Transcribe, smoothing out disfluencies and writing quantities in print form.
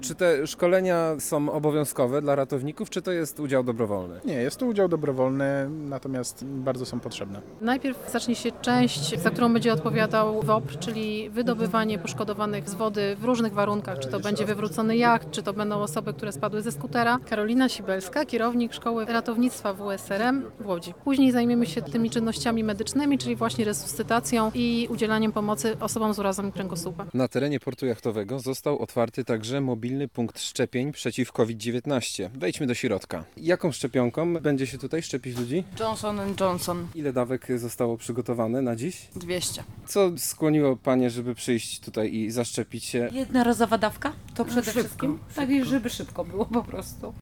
Czy te szkolenia są obowiązkowe dla ratowników, czy to jest udział dobrowolny? Nie, jest to udział dobrowolny, natomiast bardzo są potrzebne. Najpierw zacznie się część, za którą będzie odpowiadał WOP, czyli wydobywanie poszkodowanych z wody w różnych warunkach, czy to będzie wywrócony jacht, czy to będą osoby, które spadły ze skutera. Karolina Sibelska, kierownik Szkoły Ratownictwa WSRM w Łodzi. Później zajmiemy się tymi czynnościami medycznymi, czyli właśnie resuscytacją i udzielaniem pomocy osobom z urazami kręgosłupa. Na terenie portu jachtowego został otwarty także mobilny punkt szczepień przeciw COVID-19. Wejdźmy do środka. Jaką szczepionką będzie się tutaj szczepić ludzi? Johnson Johnson Ile dawek zostało przygotowane na dziś? 200. Co skłoniło Panie, żeby przyjść tutaj i zaszczepić się? Jednorazowa dawka? To przede Szybko, wszystkim? Tak, żeby szybko było po prostu.